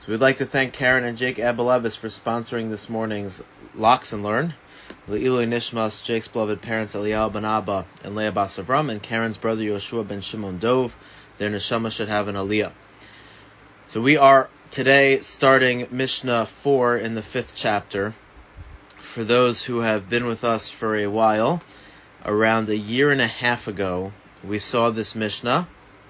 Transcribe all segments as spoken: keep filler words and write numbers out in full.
So we'd like to thank Karen and Jake Abelabis for sponsoring this morning's Locks and Learn. Le'ilui Nishmas, Jake's beloved parents Eliyahu ben Abba and Leah Bas Avram, and Karen's brother Yoshua ben Shimon Dov. Their neshama should have an aliyah. So we are today starting Mishnah four in the fifth chapter. For those who have been with us for a while, around a year and a half ago, we saw this Mishnah.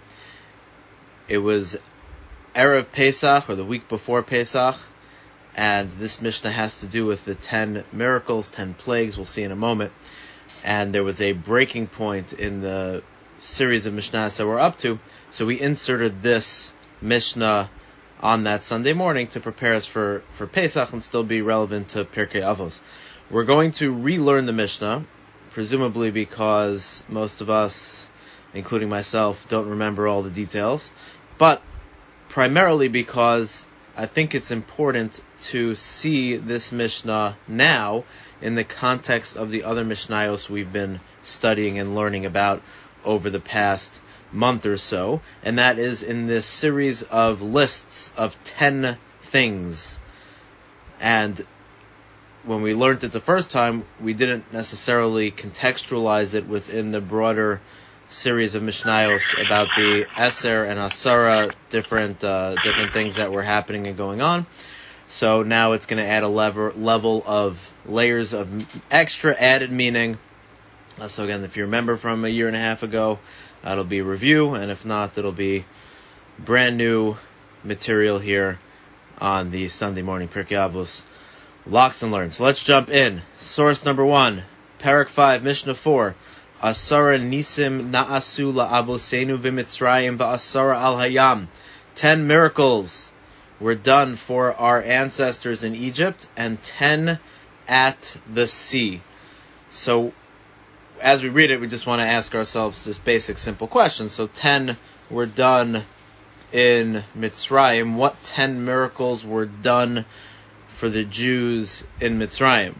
It was Erev Pesach, or the week before Pesach, and this Mishnah has to do with the ten miracles, ten plagues, we'll see in a moment. And there was a breaking point in the series of Mishnahs that we're up to, so we inserted this Mishnah on that Sunday morning to prepare us for, for Pesach and still be relevant to Pirkei Avos. We're going to relearn the Mishnah, presumably because most of us, including myself, don't remember all the details, but primarily because I think it's important to see this Mishnah now in the context of the other Mishnayos we've been studying and learning about over the past month or so, and that is in this series of lists of ten things. And when we learned it the first time, we didn't necessarily contextualize it within the broader series of Mishnayos about the Eser and Asara, different uh, different things that were happening and going on. So now it's going to add a lever, level of layers of extra added meaning. Uh, so again, if you remember from a year and a half ago, uh, it'll be a review, and if not, it'll be brand new material here on the Sunday morning Pirkei Avos Locks and Learn. So let's jump in. Source number one, Parak five, Mishnah four. Asara nisim na'asu la'abosenu v'mitzrayim va'asara al hayam. Ten miracles were done for our ancestors in Egypt, and ten at the sea. So, as we read it, we just want to ask ourselves just basic, simple questions. So, ten were done in Mitzrayim. What ten miracles were done for the Jews in Mitzrayim?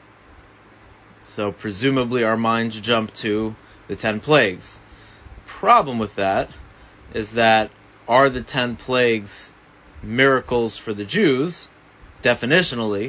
So presumably our minds jump to the ten plagues. Problem with that is that are the ten plagues miracles for the Jews, definitionally,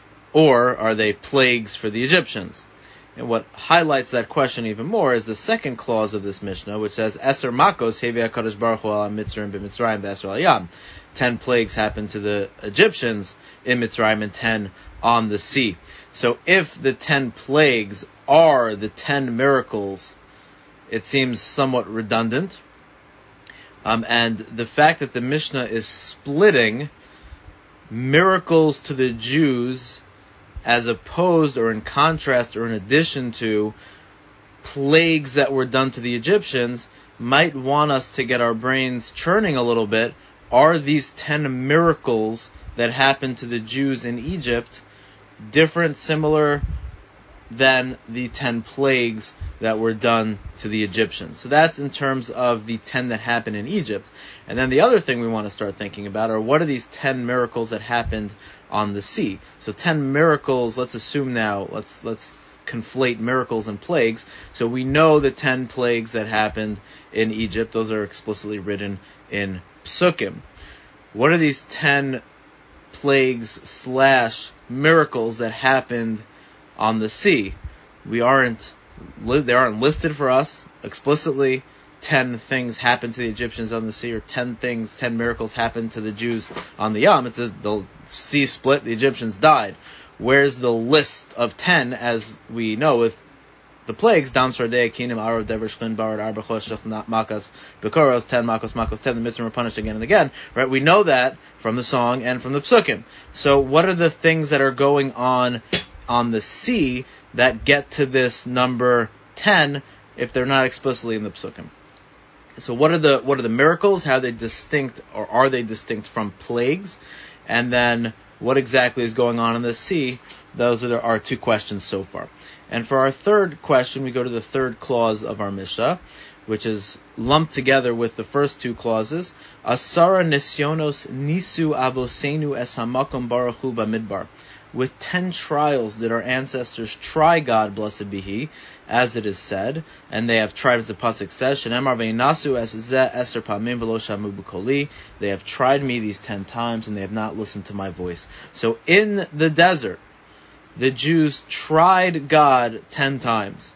or are they plagues for the Egyptians? And what highlights that question even more is the second clause of this Mishnah, which says, Eser makos hevi HaKadosh Baruch Hu ala Mitzrayim b'Mitzrayim b'Eser al Yam. Ten plagues happened to the Egyptians in Mitzrayim and ten on the sea. So if the ten plagues are the ten miracles, it seems somewhat redundant. Um, and the fact that the Mishnah is splitting miracles to the Jews as opposed or in contrast or in addition to plagues that were done to the Egyptians might want us to get our brains churning a little bit. Are these ten miracles that happened to the Jews in Egypt different, similar than the ten plagues that were done to the Egyptians? So that's in terms of the ten that happened in Egypt. And then the other thing we want to start thinking about are what are these ten miracles that happened on the sea? So ten miracles, let's assume now, let's let's conflate miracles and plagues. So we know the ten plagues that happened in Egypt. Those are explicitly written in Psukim. What are these ten plagues slash miracles that happened on the sea? We aren't, they aren't listed for us explicitly. Ten things happened to the Egyptians on the sea, or ten things, ten miracles happened to the Jews on the Yam. It says the sea split, the Egyptians died. Where's the list of ten, as we know with the plagues? Dam Sardei, Kinim, Arov, Dever, Shchin, Barad, Arba, Choshech, Makas, Bekoros, ten, Makos, Makos, ten, the Mitzvah were punished again and again. Right? We know that from the song and from the Psukim. So what are the things that are going on on the sea that get to this number ten if they're not explicitly in the Psukim? So what are the what are the miracles? How are they distinct, or are they distinct from plagues? And then what exactly is going on in the sea? Those are our two questions so far. And for our third question, we go to the third clause of our Mishnah, which is lumped together with the first two clauses. Asara nisyonos nisu abosenu es hamakom baruch hu bamidbar. with ten trials did our ancestors try God, blessed be He, as it is said, and they have tried, as the pasuk says, Shenemar ve'inasu es zeh eser pamim v'lo shamu b'koli. They have tried me these ten times, and they have not listened to my voice. So in the desert, the Jews tried God ten times.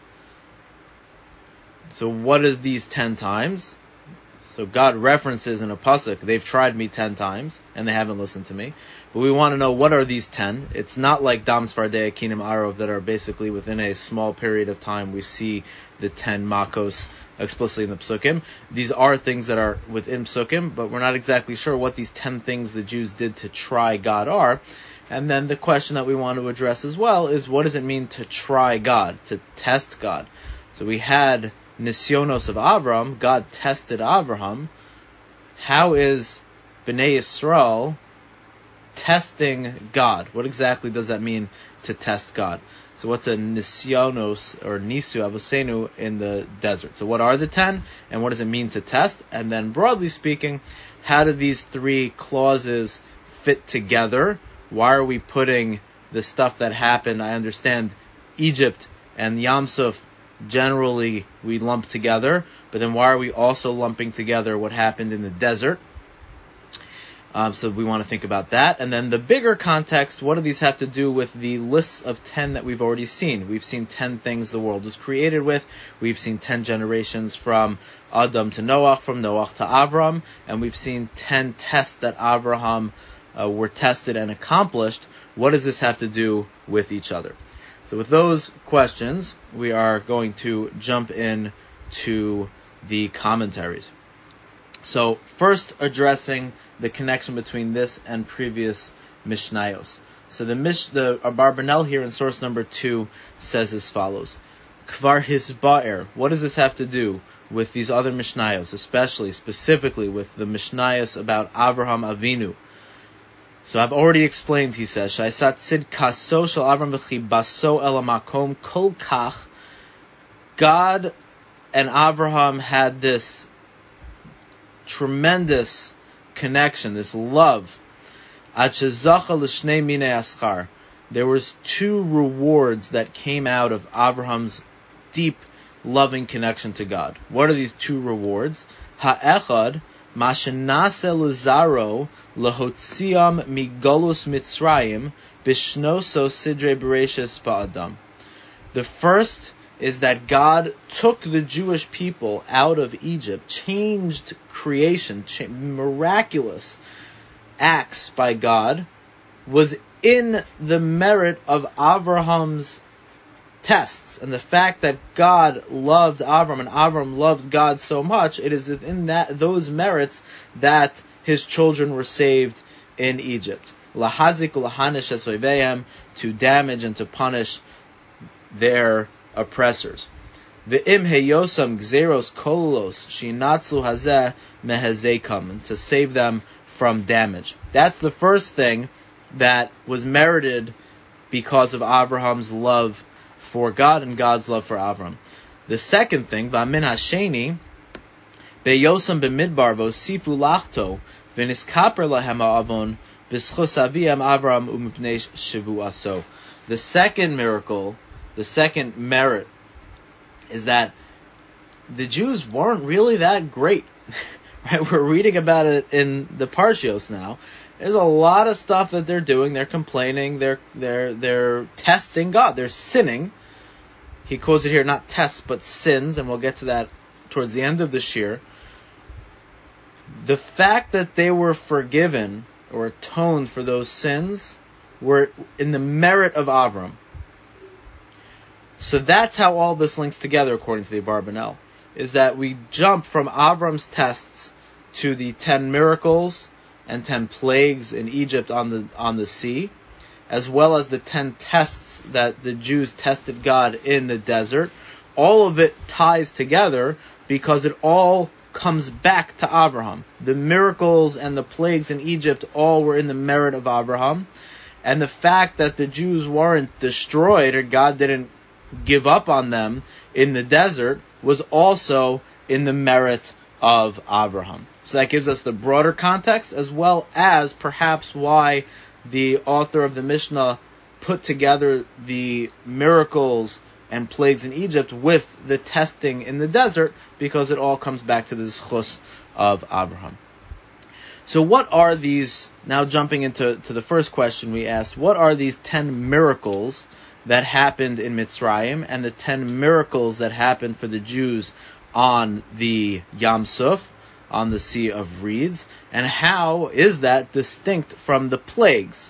So what are these ten times? So God references in a pasuk, they've tried me ten times, and they haven't listened to me. But we want to know, what are these ten? It's not like Dam Sfardei Kinim Arov that are basically within a small period of time we see the ten makos explicitly in the psukim. These are things that are within psukim, but we're not exactly sure what these ten things the Jews did to try God are. And then the question that we want to address as well is, what does it mean to try God, to test God? So we had Nisyonos of Avram, God tested Avraham. How is Bnei Yisrael testing God? What exactly does that mean to test God? So what's a Nisyonos or Nisu Avosenu in the desert? So what are the ten, and what does it mean to test? And then broadly speaking, how do these three clauses fit together? Why are we putting the stuff that happened? I understand Egypt and Yam Suf generally we lump together, but then why are we also lumping together what happened in the desert? Um, so we want to think about that. And then the bigger context, what do these have to do with the lists of ten that we've already seen? We've seen ten things the world was created with. We've seen ten generations from Adam to Noach, from Noach to Avram, and we've seen ten tests that Avraham uh, were tested and accomplished. What does this have to do with each other? So with those questions, we are going to jump in to the commentaries. So first, addressing the connection between this and previous Mishnayos. So the Mish, the Abarbanel here in source number two says as follows: Kvar hisba'er. What does this have to do with these other Mishnayos, especially, specifically with the Mishnayos about Avraham Avinu? So I've already explained, he says, Shaisat sid kaso shel Avram v'chi baso el hamakom kol kach. God and Avraham had this tremendous connection, this love. Ad shezacha l'shnei minei aschar. There was two rewards that came out of Avraham's deep, loving connection to God. What are these two rewards? Ha'echad Mashenase Lazaro lahotziam migolus Mitzrayim bishnoso sidre bereshis ba'adam. The first is that God took the Jewish people out of Egypt, changed creation, cha- miraculous acts by God, was in the merit of Avraham's tests, and the fact that God loved Avram and Avram loved God so much, it is in that those merits that his children were saved in Egypt. Lahazik ulahanish esoivehem, to damage and to punish their oppressors. Ve'im heyosam gzeros kolos shinatzlu hazeh mehezekam, and to save them from damage. That's the first thing that was merited because of Abraham's love for God and God's love for Avram. The second thing, V'amin hasheni, be'yosam b'midbar v'osifu lachto, v'niskaper lahem ha'avon, b'schos aviyam Avram u'mipnei shivu'aso. The second miracle, the second merit, is that the Jews weren't really that great. Right? We're reading about it in the Parshios now. There's a lot of stuff that they're doing. They're complaining. They're they're they're testing God. They're sinning. He quotes it here, not tests, but sins, and we'll get to that towards the end of the shir. The fact that they were forgiven or atoned for those sins were in the merit of Avram. So that's how all this links together, according to the Abarbanel, is that we jump from Avram's tests to the ten miracles and ten plagues in Egypt on the on the sea, as well as the ten tests that the Jews tested God in the desert. All of it ties together because it all comes back to Abraham. The miracles and the plagues in Egypt all were in the merit of Abraham. And the fact that the Jews weren't destroyed, or God didn't give up on them in the desert, was also in the merit of Abraham. So that gives us the broader context, as well as perhaps why the author of the Mishnah put together the miracles and plagues in Egypt with the testing in the desert, because it all comes back to the zchus of Abraham. So what are these, now jumping into to the first question we asked, what are these ten miracles that happened in Mitzrayim and the ten miracles that happened for the Jews on the Yam Suf, on the Sea of Reeds, and how is that distinct from the plagues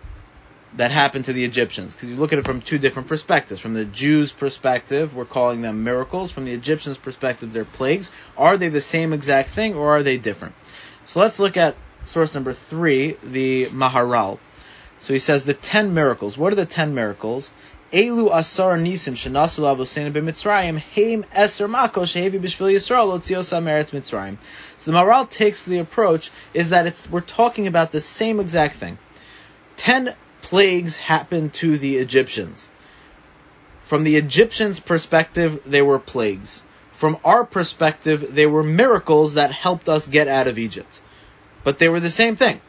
that happened to the Egyptians? Because you look at it from two different perspectives. From the Jews' perspective, we're calling them miracles. From the Egyptians' perspective, they're plagues. Are they the same exact thing, or are they different? So let's look at source number three, the Maharal. So he says the ten miracles. What are the ten miracles? Elu asar nisim shenasu lavoseinu b'Mitzrayim heim eser makos shehevi b'shvil Yisrael otzios ha'meretz Mitzrayim. So the Maharal takes the approach is that it's we're talking about the same exact thing. Ten plagues happened to the Egyptians. From the Egyptians' perspective, they were plagues. From our perspective, they were miracles that helped us get out of Egypt. But they were the same thing.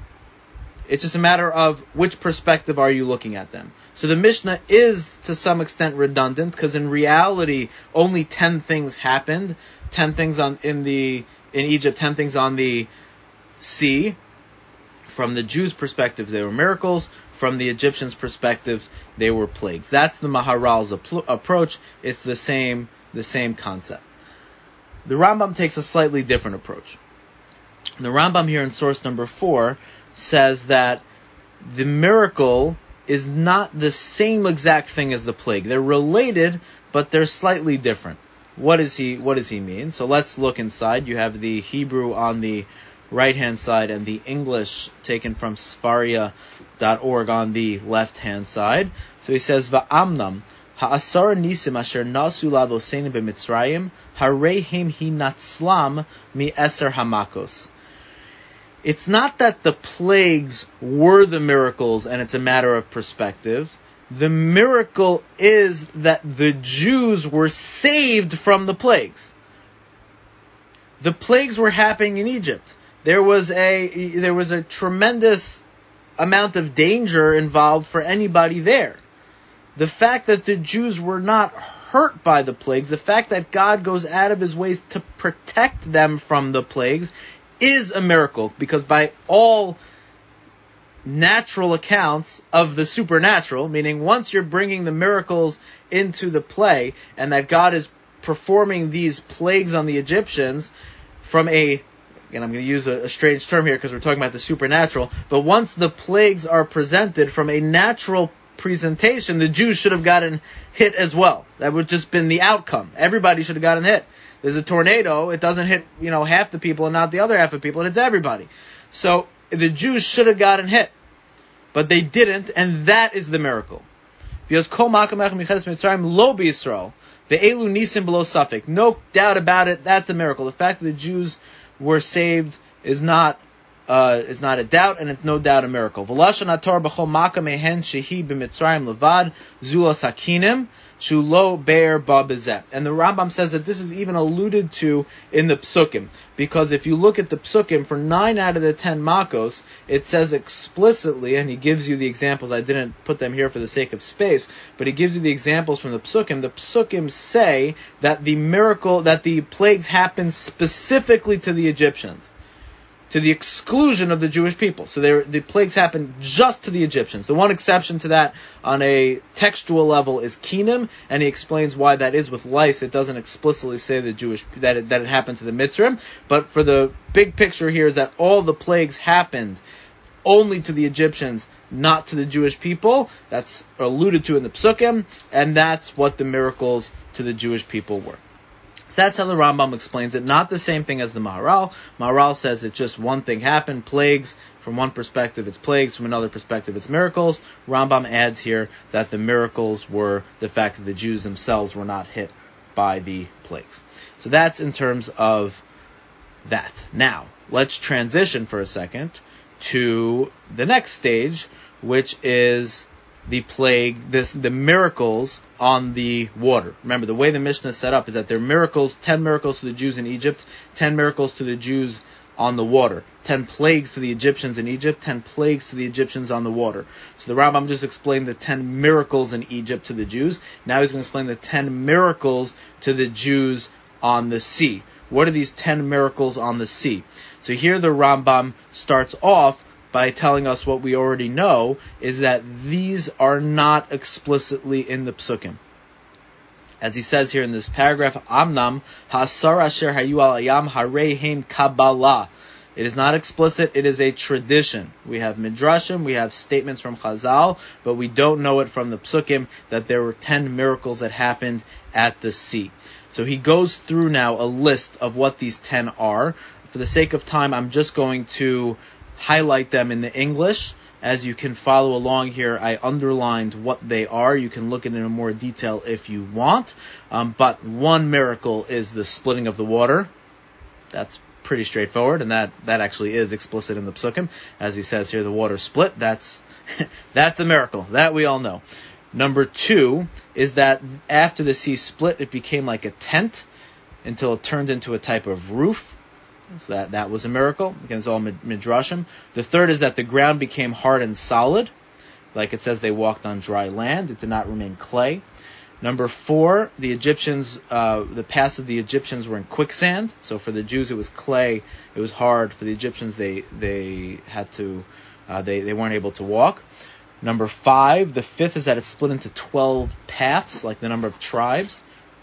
It's just a matter of which perspective are you looking at them. So the Mishnah is to some extent redundant, because in reality, only ten things happened. Ten things on in the in Egypt, ten things on the sea. From the Jews' perspective, they were miracles. From the Egyptians' perspective, they were plagues. That's the Maharal's apl- approach. It's the same the same concept. The Rambam takes a slightly different approach. The Rambam here in source number four says that the miracle is not the same exact thing as the plague. They're related, but they're slightly different. What is he what does he mean? So let's look inside. You have the Hebrew on the right-hand side and the English taken from Sfaria dot org on the left-hand side. So he says, Va'amnam, ha'asar nisim asher nasu lavoseinu b'Mitzrayim, harehem hi natzlam mi eser hamakos. It's not that the plagues were the miracles and it's a matter of perspective. The miracle is that the Jews were saved from the plagues. The plagues were happening in Egypt. There was a there was a tremendous amount of danger involved for anybody there. The fact that the Jews were not hurt by the plagues, the fact that God goes out of his ways to protect them from the plagues, is a miracle, because by all natural accounts of the supernatural, meaning once you're bringing the miracles into the play and that God is performing these plagues on the Egyptians from a, and I'm going to use a, a strange term here because we're talking about the supernatural, but once the plagues are presented from a natural presentation, the Jews should have gotten hit as well. That would just been the outcome. Everybody should have gotten hit. There's a tornado, it doesn't hit, you know, half the people and not the other half of the people, it hits everybody. So the Jews should have gotten hit, but they didn't, and that is the miracle. Because kol makamech michedes Mitzrayim lo b'Yisrael, ve'elu nisim below safek. No doubt about it, that's a miracle. The fact that the Jews were saved is not uh, is not a doubt, and it's no doubt a miracle. V'lashon haTorah b'chol makam mehen shehi b'Mitzrayim levad zulas hakinim shulo be'er ba bezeh. And the Rambam says that this is even alluded to in the Psukim, because if you look at the Psukim, for nine out of the ten makos, it says explicitly, and he gives you the examples. I didn't put them here for the sake of space, but he gives you the examples from the Psukim. The Psukim say that the miracle, that the plagues happened specifically to the Egyptians, to the exclusion of the Jewish people. So the plagues happened just to the Egyptians. The one exception to that on a textual level is Kinim, and he explains why that is with lice. It doesn't explicitly say the Jewish that it, that it happened to the Mitzrayim, but for the big picture here is that all the plagues happened only to the Egyptians, not to the Jewish people. That's alluded to in the Psukim, and that's what the miracles to the Jewish people were. So that's how the Rambam explains it. Not the same thing as the Maharal. Maharal says it's just one thing happened, plagues. From one perspective, it's plagues. From another perspective, it's miracles. Rambam adds here that the miracles were the fact that the Jews themselves were not hit by the plagues. So that's in terms of that. Now, let's transition for a second to the next stage, which is the plague, this the miracles on the water. Remember, the way the Mishnah is set up is that there are miracles, ten miracles to the Jews in Egypt, ten miracles to the Jews on the water. Ten plagues to the Egyptians in Egypt, ten plagues to the Egyptians on the water. So the Rambam just explained the ten miracles in Egypt to the Jews. Now he's going to explain the ten miracles to the Jews on the sea. What are these ten miracles on the sea? So here the Rambam starts off by telling us what we already know, is that these are not explicitly in the Psukim. As he says here in this paragraph, Amnam hasar asher hayu al hayam harehem kabbalah. It is not explicit, it is a tradition. We have midrashim, we have statements from Chazal, but we don't know it from the Psukim that there were ten miracles that happened at the sea. So he goes through now a list of what these ten are. For the sake of time, I'm just going to highlight them in the English. As you can follow along here, I underlined what they are. You can look at it in more detail if you want. Um, but one miracle is the splitting of the water. That's pretty straightforward, and that, that actually is explicit in the Psukim. As he says here, the water split. That's that's a miracle. That we all know. Number two is that after the sea split, it became like a tent until it turned into a type of roof. So that, that was a miracle. Again, it's all midrashim. The third is that the ground became hard and solid. Like it says, they walked on dry land. It did not remain clay. Number four, the Egyptians, uh, the paths of the Egyptians were in quicksand. So for the Jews, it was clay. It was hard. For the Egyptians, they they had to, uh, they, they weren't able to walk. Number five, the fifth is that it split into twelve paths, like the number of tribes.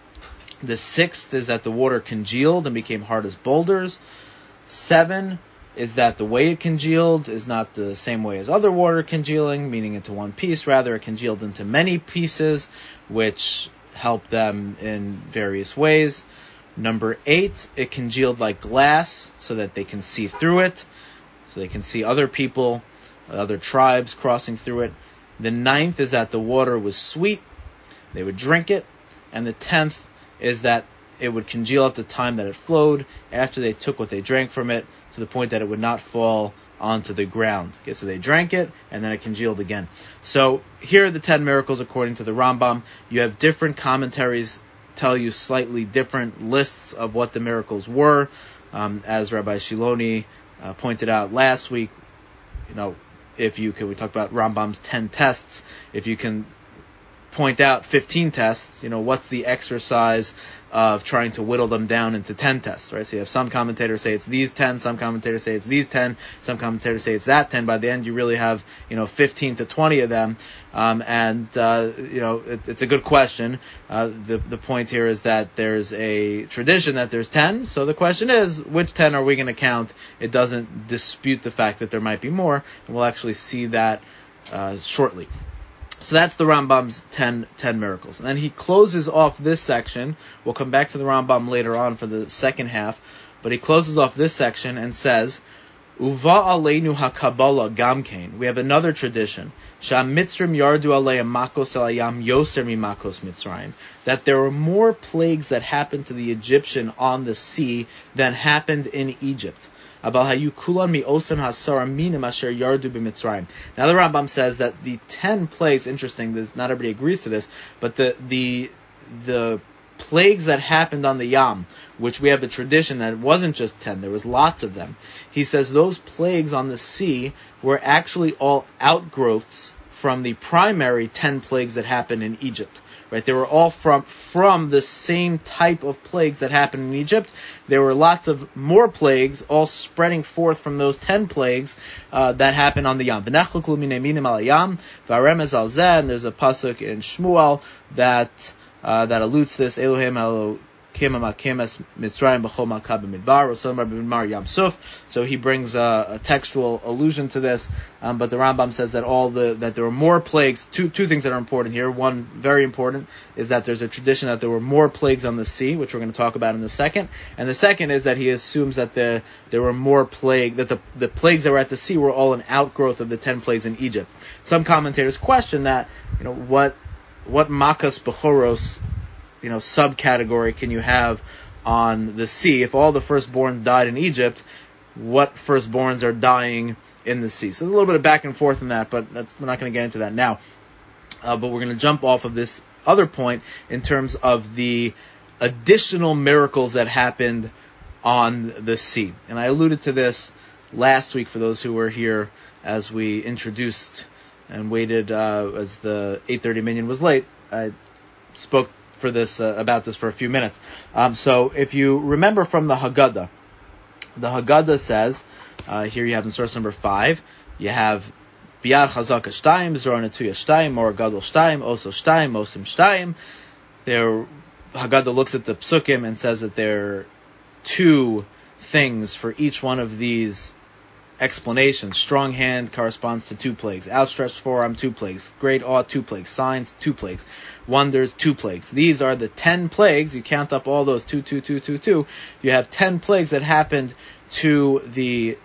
The sixth is that the water congealed and became hard as boulders. Seven is that the way it congealed is not the same way as other water congealing, meaning into one piece. Rather, it congealed into many pieces, which helped them in various ways. Number eight, it congealed like glass so that they can see through it, so they can see other people, other tribes crossing through it. The ninth is that the water was sweet. They would drink it. And the tenth is that it would congeal at the time that it flowed, after they took what they drank from it, to the point that it would not fall onto the ground. Okay, so they drank it, and then it congealed again. So here are the ten miracles according to the Rambam. You have different commentaries tell you slightly different lists of what the miracles were. Um, as Rabbi Shiloni uh, pointed out last week, you know, if you can, we talked about Rambam's ten tests. If you can point out fifteen tests, you know, what's the exercise of trying to whittle them down into ten tests, right? So you have some commentators say it's these ten, some commentators say it's these ten, some commentators say it's that ten. By the end, you really have, you know, fifteen to twenty of them. Um, and, uh, you know, it, it's a good question. Uh, the, the point here is that there's a tradition that there's ten. So the question is, which ten are we going to count? It doesn't dispute the fact that there might be more. And we'll actually see that, uh, shortly. So that's the Rambam's ten, ten miracles. And then he closes off this section. We'll come back to the Rambam later on for the second half. But he closes off this section and says, Uva aleinu ha-kabbalah gamkein. We have another tradition. Sham mitzrim yardu aleim makos elayam yoser mi makos mitzrayim. That there were more plagues that happened to the Egyptian on the sea than happened in Egypt. Now the Rambam says that the ten plagues, interesting, there's, not everybody agrees to this, but the the the plagues that happened on the Yam, which we have the tradition that it wasn't just ten, there was lots of them. He says those plagues on the sea were actually all outgrowths from the primary ten plagues that happened in Egypt. Right, they were all from from the same type of plagues that happened in Egypt. There were lots of more plagues, all spreading forth from those ten plagues uh, that happened on the Yam. And there's a pasuk in Shmuel that uh, that alludes to this. Elohim Elohim. So he brings a, a textual allusion to this, um, but the Rambam says that all the that there were more plagues. Two two things that are important here. One, very important, is that there's a tradition that there were more plagues on the sea, which we're going to talk about in a second. And the second is that he assumes that the there were more plague that the the plagues that were at the sea were all an outgrowth of the ten plagues in Egypt. Some commentators question that, you know, what what makas bechoros, you know, subcategory can you have on the sea? If all the firstborn died in Egypt, what firstborns are dying in the sea? So there's a little bit of back and forth in that, but that's, we're not going to get into that now. Uh, but we're going to jump off of this other point in terms of the additional miracles that happened on the sea. And I alluded to this last week for those who were here as we introduced and waited uh, as the eight thirty minyan was late. I spoke for this uh, about this for a few minutes. Um, so if you remember from the Haggadah, the Haggadah says, uh, here you have in source number five, you have Biyad Chazaka Shtayim, Zor Netuya Shtayim, Mor Gadol Shtayim, Oso Shtayim, Mosim Shtayim. There, Haggadah looks at the psukim and says that there are two things for each one of these explanations. Strong hand corresponds to two plagues. Outstretched forearm, two plagues. Great awe, two plagues. Signs, two plagues. Wonders, two plagues. These are the ten plagues. You count up all those, two, two, two, two, two. You have ten plagues that happened to the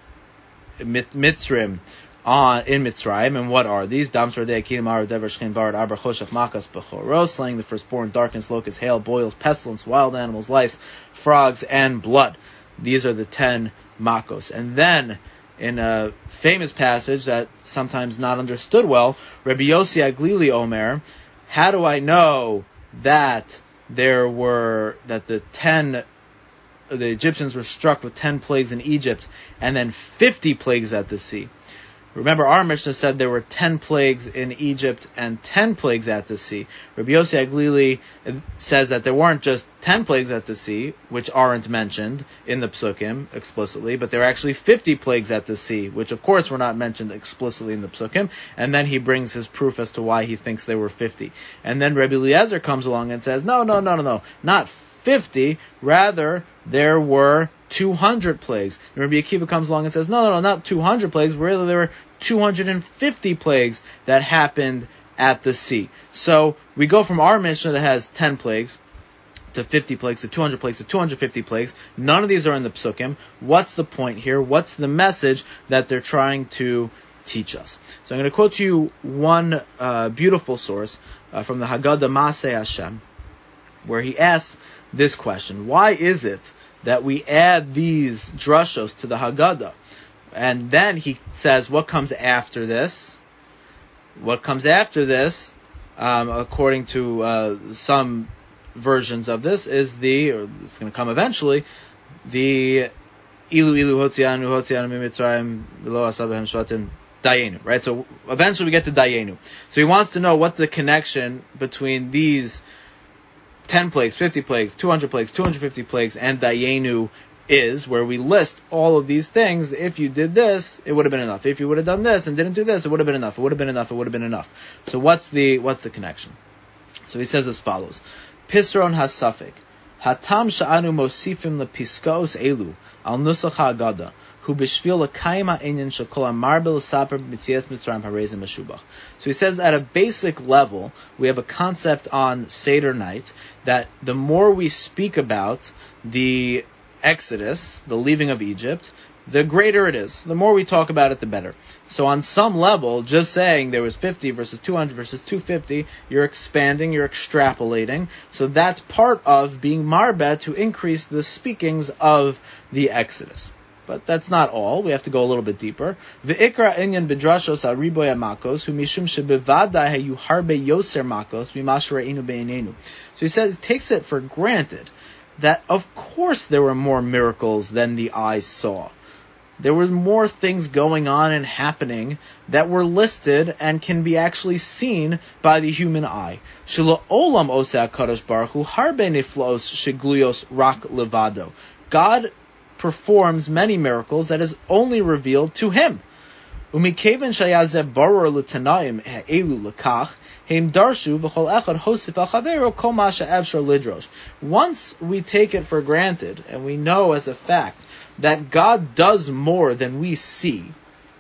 Mitzrim on in Mitzrayim. And what are these? Damsar de Akidim Ar Dever Shchin Varad Arba Choshech Makas Bechoros, slaying the firstborn, darkness, locusts, hail, boils, pestilence, wild animals, lice, frogs, and blood. These are the ten makos. And then, in a famous passage that sometimes not understood well, Rabbi Yossi Aglili Omer, how do I know that there were, that the ten, the Egyptians were struck with ten plagues in Egypt, and then fifty plagues at the sea? Remember, our Mishnah said there were ten plagues in Egypt and ten plagues at the sea. Rabbi Yossi Aglili says that there weren't just ten plagues at the sea, which aren't mentioned in the Psukim explicitly, but there were actually fifty plagues at the sea, which of course were not mentioned explicitly in the Psukim. And then he brings his proof as to why he thinks there were fifty. And then Rabbi Eliezer comes along and says, no, no, no, no, no, not fifty, rather there were two hundred plagues. And Rabbi Akiva comes along and says, no, no, no, not two hundred plagues, rather there were two hundred fifty plagues that happened at the sea. So we go from our Mishnah that has ten plagues to fifty plagues to two hundred plagues to two hundred fifty plagues. None of these are in the Psukim. What's the point here? What's the message that they're trying to teach us? So I'm going to quote to you one uh, beautiful source uh, from the Haggadah Maseh Hashem, where he asks this question: why is it that we add these drushos to the Haggadah? And then he says, what comes after this? What comes after this, um, according to uh, some versions of this, is the, or it's going to come eventually, the Ilu Ilu Hotzianu Hotzianu Mimitzrayim Lo Asabahem Shvatim Dayenu, right? So eventually we get to Dayenu. So he wants to know what the connection between these ten plagues, fifty plagues, two hundred plagues, two hundred fifty plagues, and Dayenu is, where we list all of these things. If you did this, it would have been enough. If you would have done this and didn't do this, it would have been enough. It would have been enough. It would have been enough. So what's the what's the connection? So he says as follows: Pisron hasafik, hatam sha'anu mosifim lepiskaos elu al nusach ha'agada hu b'shvil l'kayim ha'inyan shekol amar b'lesaper b'mitzias mitzrayim harezim meshubach. So he says at a basic level, we have a concept on Seder night that the more we speak about the Exodus, the leaving of Egypt, the greater it is. The more we talk about it, the better. So on some level, just saying there was fifty versus two hundred versus two hundred fifty, you're expanding, you're extrapolating. So that's part of being marbeh, to increase the speakings of the Exodus. But that's not all. We have to go a little bit deeper. V'ikra inyan b'drashos ha'riboy ha'makos, hu mishum shebevadai hayu harbe yoser makos mimash re'inu be'inenu. So he says, takes it for granted that of course there were more miracles than the eyes saw. There were more things going on and happening that were listed and can be actually seen by the human eye. Shelo olam oseh HaKadosh Baruch Hu harbe niflaos shegluyos rak levado. God performs many miracles that is only revealed to Him. Umikeven shayazeh baror l'tanaim ha'elu l'kach heim darshu v'chol echad hosif al chavero kol ma she'efshar lidrosh. Once we take it for granted and we know as a fact that God does more than we see,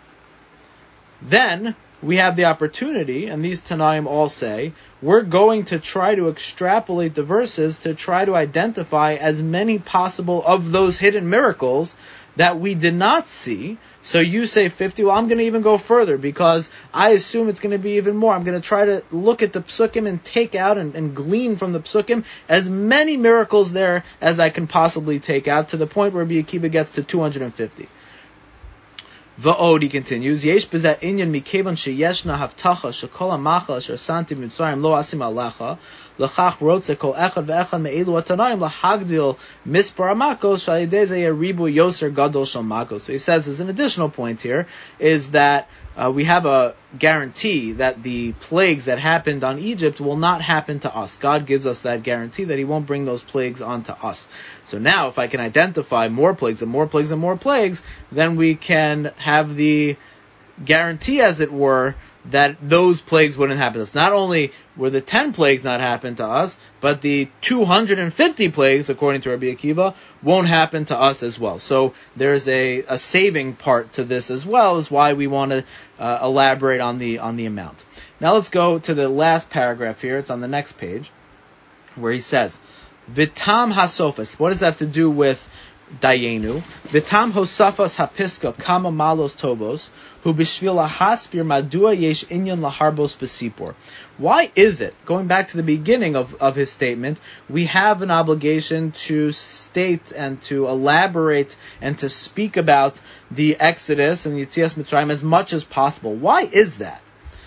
then we have the opportunity, and these Tanaim all say, we're going to try to extrapolate the verses to try to identify as many possible of those hidden miracles that we did not see. So you say fifty, well, I'm going to even go further because I assume it's going to be even more. I'm going to try to look at the Psukim and take out and, and glean from the Psukim as many miracles there as I can possibly take out, to the point where Rabbi Akiva gets to two hundred fifty. Va'od, he continues, Yesh b'zeh inyan mikevan sheyeshna havtacha shekol ha'machal asher santi b'mitzrayim lo asim alecha l'chach rotze kol echad ve'echad me'elu atanayim l'hagdil mispar hamakos sh'alidei zeh yeribu yoser gadol shel makos. So he says, as an additional point here, is that uh, we have a guarantee that the plagues that happened on Egypt will not happen to us. God gives us that guarantee that he won't bring those plagues onto us. So now, if I can identify more plagues and more plagues and more plagues, then we can have the guarantee, as it were, that those plagues wouldn't happen to us. Not only were the ten plagues not happen to us, but the two hundred fifty plagues, according to Rabbi Akiva, won't happen to us as well. So there's a, a saving part to this as well, is why we want to uh, elaborate on the on the amount. Now let's go to the last paragraph here. It's on the next page, where he says, Vitam hasofas. What does that have to do with Dayenu? Vitam hosafas hapiska kama malos tovos hu bishvil haspir madua yesh inyan laharbos besipor. Why is it, going back to the beginning of, of his statement, we have an obligation to state and to elaborate and to speak about the Exodus and Yetzias Mitzrayim as much as possible? Why is that?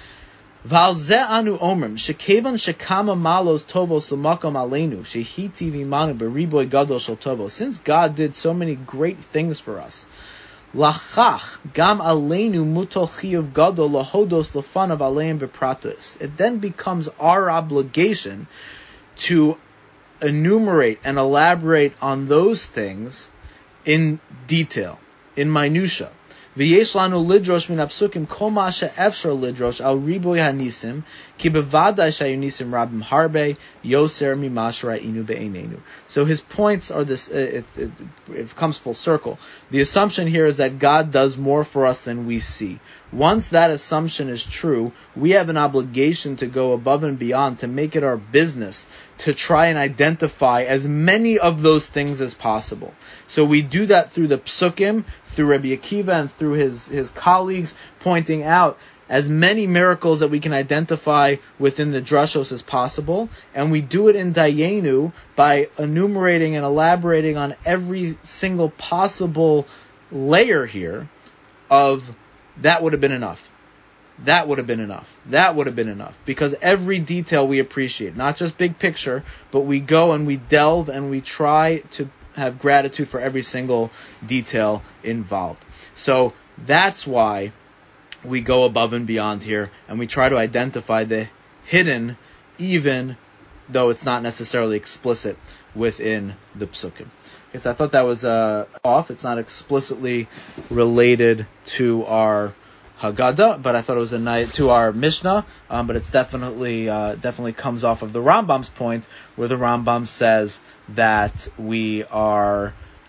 Anu omrim shekevan shekama malos tovos l'makam aleinu shehiti v'imanu beriboy gadol shel tovos. Since God did so many great things for us, lachach gam aleinu mutol chiyuv gadol lahodos lefanav aleim bepratus. It then becomes our obligation to enumerate and elaborate on those things in detail, in minutia. V'yesh lanu lidrosh min hapsukim kol ma she'efshar lidrosh al riboy hanisim ki bevadai shayu nisim rabim harbe yoser mimash ra'inu be'einenu. So his points are this. It, it, it comes full circle. The assumption here is that God does more for us than we see. Once that assumption is true, we have an obligation to go above and beyond, to make it our business to try and identify as many of those things as possible. So we do that through the psukim, through Rabbi Akiva and through his, his colleagues, pointing out as many miracles that we can identify within the drashos as possible, and we do it in Dayenu by enumerating and elaborating on every single possible layer here of that would have been enough. That would have been enough. That would have been enough. Because every detail we appreciate, not just big picture, but we go and we delve and we try to have gratitude for every single detail involved. So that's why we go above and beyond here, and we try to identify the hidden, even though it's not necessarily explicit within the psukim. Okay, so I thought that was uh, off. It's not explicitly related to our Haggadah, but I thought it was a night to our Mishnah. Um, but it's definitely uh, definitely comes off of the Rambam's point, where the Rambam says that we are,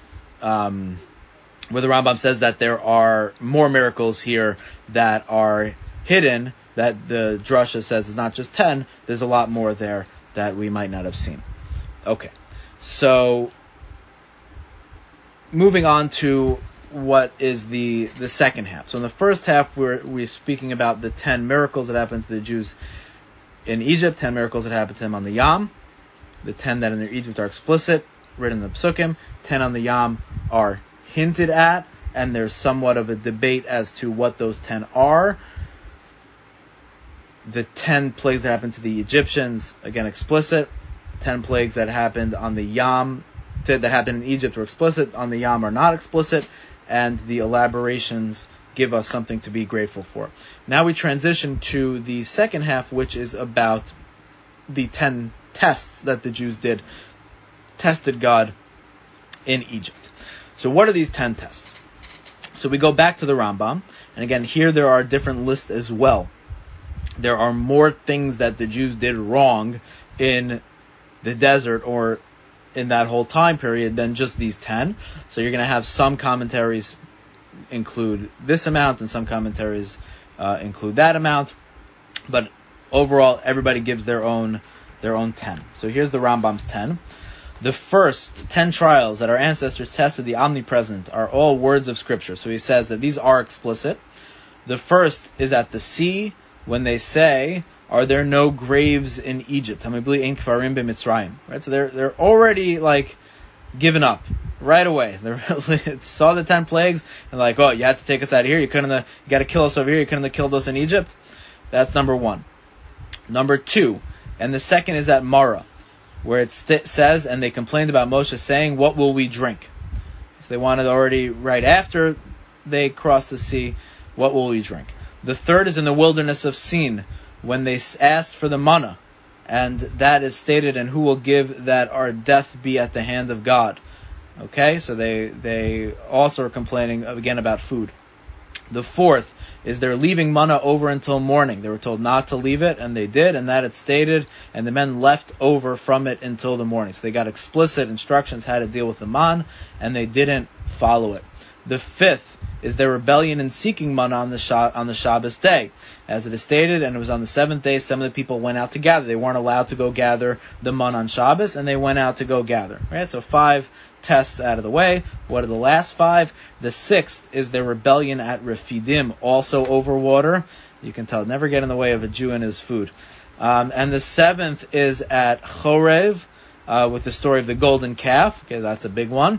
um, where the Rambam says that there are more miracles here that are hidden. That the drasha says is not just ten. There's a lot more there that we might not have seen. Okay, so moving on to what is the, the second half. So in the first half, we're we're speaking about the ten miracles that happened to the Jews in Egypt, ten miracles that happened to them on the Yam. The ten that in Egypt are explicit, written in the Psukim. Ten on the Yam are hinted at, and there's somewhat of a debate as to what those ten are. The ten plagues that happened to the Egyptians, again explicit. Ten plagues that happened on the Yam, that happened in Egypt were explicit, on the Yam are not explicit. And the elaborations give us something to be grateful for. Now we transition to the second half, which is about the ten tests that the Jews did, tested God in Egypt. So what are these ten tests? So we go back to the Rambam, and again, here there are different lists as well. There are more things that the Jews did wrong in the desert or in that whole time period than just these ten. So you're going to have some commentaries include this amount and some commentaries uh, include that amount. But overall, everybody gives their own their own ten. So here's the Rambam's ten. The first ten trials that our ancestors tested the omnipresent are all words of Scripture. So he says that these are explicit. The first is at the sea when they say, are there no graves in Egypt? Right? So they're they're already like given up right away. They saw the ten plagues and like, oh, you have to take us out of here. You couldn't. Have, you got to kill us over here. You couldn't have killed us in Egypt. That's number one. Number two, and the second is at Mara, where it st- says, and they complained about Moshe saying, what will we drink? So they wanted already right after they crossed the sea, what will we drink? The third is in the wilderness of Sin, when they asked for the manna, and that is stated, and who will give that our death be at the hand of God? Okay, so they they also are complaining again about food. The fourth is they're leaving manna over until morning. They were told not to leave it, and they did, and that it's stated, and the men left over from it until the morning. So they got explicit instructions how to deal with the man, and they didn't follow it. The fifth is their rebellion in seeking manna on the Sha- on the Shabbos day. As it is stated, and it was on the seventh day, some of the people went out to gather. They weren't allowed to go gather the manna on Shabbos, and they went out to go gather. Right? So five tests out of the way. What are the last five? The sixth is their rebellion at Refidim, also over water. You can tell, never get in the way of a Jew and his food. Um, and the seventh is at Chorev, uh, with the story of the golden calf. Okay, that's a big one.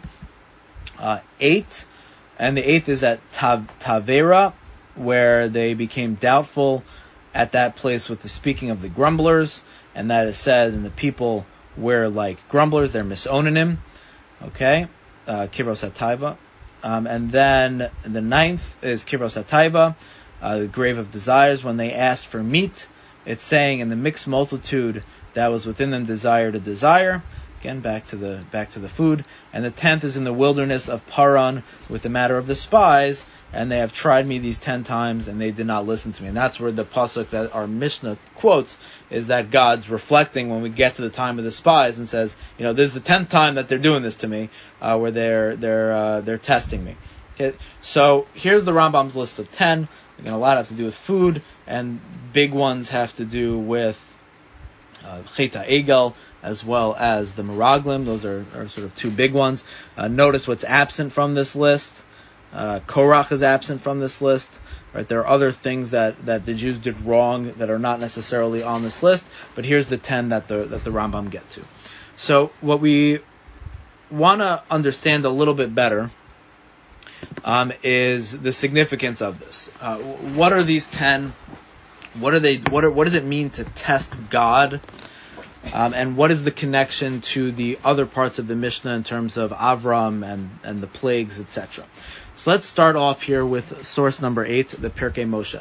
Uh, eight. And the eighth is at Tav- Tavera, where they became doubtful at that place with the speaking of the grumblers, and that is said, and the people were like grumblers, they're misonanim. Okay, uh, Kivros HaTaiva. Um, and then the ninth is Kivros HaTaiva, uh, the grave of desires. When they asked for meat, it's saying, in the mixed multitude that was within them desire to desire. Again, back to the back to the food. And the tenth is in the wilderness of Paran with the matter of the spies, and they have tried me these ten times, and they did not listen to me. And that's where the pasuk that our Mishnah quotes is that God's reflecting when we get to the time of the spies and says, you know, this is the tenth time that they're doing this to me, uh, where they're they're uh, they're testing me. Okay, so here's the Rambam's list of ten. Again, a lot have to do with food, and big ones have to do with uh, Cheta Egel, as well as the Meraglim. Those are, are sort of two big ones. Uh, notice what's absent from this list. Uh, Korach is absent from this list. Right? There are other things that, that the Jews did wrong that are not necessarily on this list, but here's the ten that the that the Rambam get to. So what we want to understand a little bit better um, is the significance of this. Uh, what are these ten? What are they? What are, what does it mean to test God? Um, and what is the connection to the other parts of the Mishnah in terms of Avram and, and the plagues, et cetera? So let's start off here with source number eight, the Pirkei Moshe.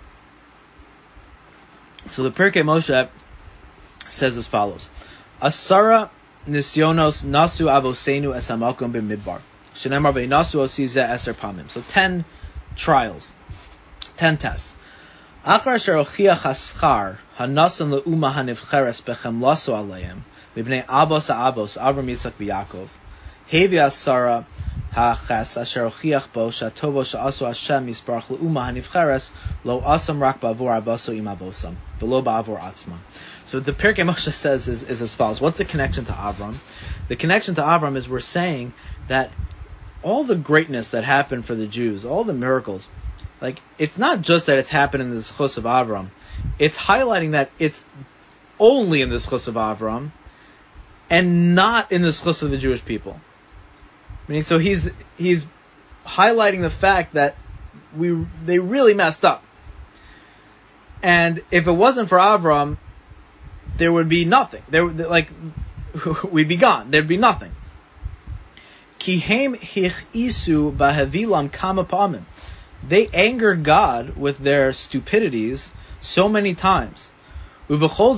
So the Pirkei Moshe says as follows: Asara nisyonos nasu avosenu es hamakom b'midbar shenemar ve'nasu osi ze eser pamim. So ten trials, ten tests. Achar asher ochiach haschar hanasan leuma hanivcheres bechemlaso aleim mibnei abos ha'abos Avram Yitzchak v'Yakov hevi asara ha'ches asher ochiach bo shatovo sha'asu Hashem yisbarach leuma hanivcheres lo asam rak ba'avor abaso im abosam v'lo ba'avor atzman. So the Pirkei Moshe says is, is as follows. What's the connection to Avram? The connection to Avram is we're saying that all the greatness that happened for the Jews, all the miracles, like, it's not just that it's happened in the Zchus of Avram. It's highlighting that it's only in the Zchus of Avram and not in the Zchus of the Jewish people. Meaning, so he's he's highlighting the fact that we they really messed up. And if it wasn't for Avram, there would be nothing. There, like, we'd be gone. There'd be nothing. Kihem hichisu bahavilam kama pamim. They angered God with their stupidities so many times. And still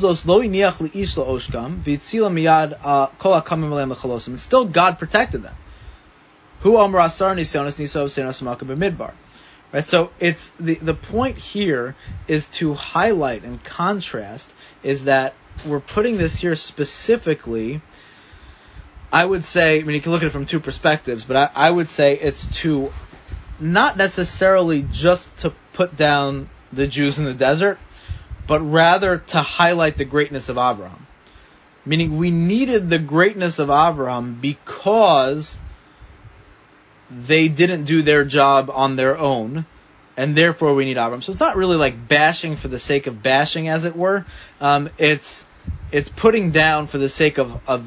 God protected them. Right? So it's the, the point here is to highlight and contrast is that we're putting this here specifically. I would say, I mean, you can look at it from two perspectives, but I, I would say it's to not necessarily just to put down the Jews in the desert, but rather to highlight the greatness of Abraham. Meaning we needed the greatness of Abraham because they didn't do their job on their own, and therefore we need Abraham. So it's not really like bashing for the sake of bashing, as it were. Um, it's it's putting down for the sake of, of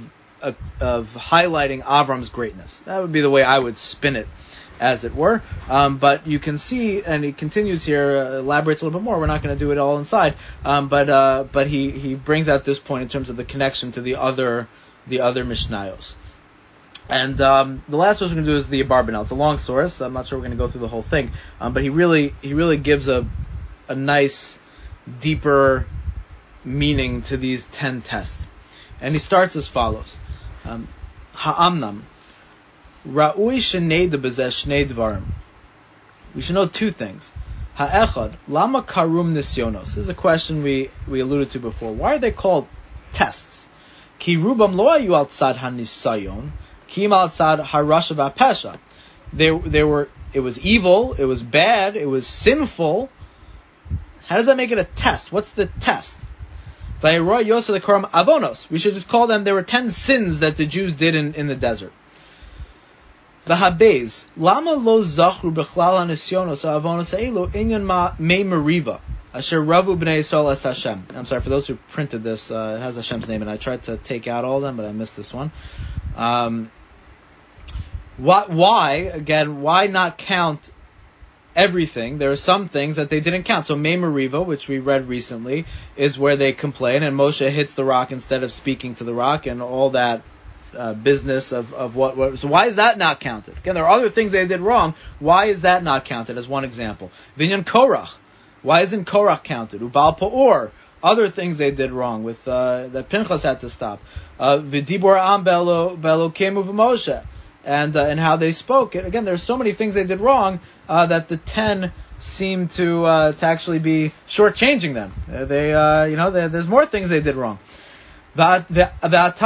uh, of highlighting Avram's greatness. That would be the way I would spin it, as it were. Um, but you can see, and he continues here, uh, elaborates a little bit more. We're not going to do it all inside, um, but uh, but he, he brings out this point in terms of the connection to the other the other Mishnayos. And um, the last one we're going to do is the Abarbanel. It's a long source. So I'm not sure we're going to go through the whole thing, um, but he really he really gives a a nice, deeper meaning to these ten tests. And he starts as follows: um, Ha'amnam. Ra'ui sheneda b'zeh shnei dvarim. We should know two things. Ha'echad, lama karum nisyonos. This is a question we, we alluded to before. Why are they called tests? Ki rubam lo ayu al tzad hanisayon, ki im al tzad harasha v'apesha. They, they were, it was evil, it was bad, it was sinful. How does that make it a test? What's the test? Vayiroi yosa the karam avonos. We should just call them, there were ten sins that the Jews did in, in the desert. The Habez, Lama lo zachru b'chlal hanisyonos ha'avonos ha'elu inyan ma me meriva asher ravu b'nei Yisrael es Hashem. I'm sorry for those who printed this. Uh, it has Hashem's name, and I tried to take out all of them, but I missed this one. Um, why, why again? Why not count everything? There are some things that they didn't count. So me meriva, which we read recently, is where they complain, and Moshe hits the rock instead of speaking to the rock, and all that. Uh, business of, of what, what, so why is that not counted? Again, there are other things they did wrong. Why is that not counted as one example? Vinyan Korach. Why isn't Korach counted? Ubal Pa'or. Other things they did wrong with, uh, that Pinchas had to stop. Uh, V'dibor am belo, belo kemu v'Moshe. And, uh, and how they spoke. Again, there's so many things they did wrong, uh, that the ten seem to, uh, to actually be shortchanging them. Uh, they, uh, you know, they, there's more things they did wrong. As well as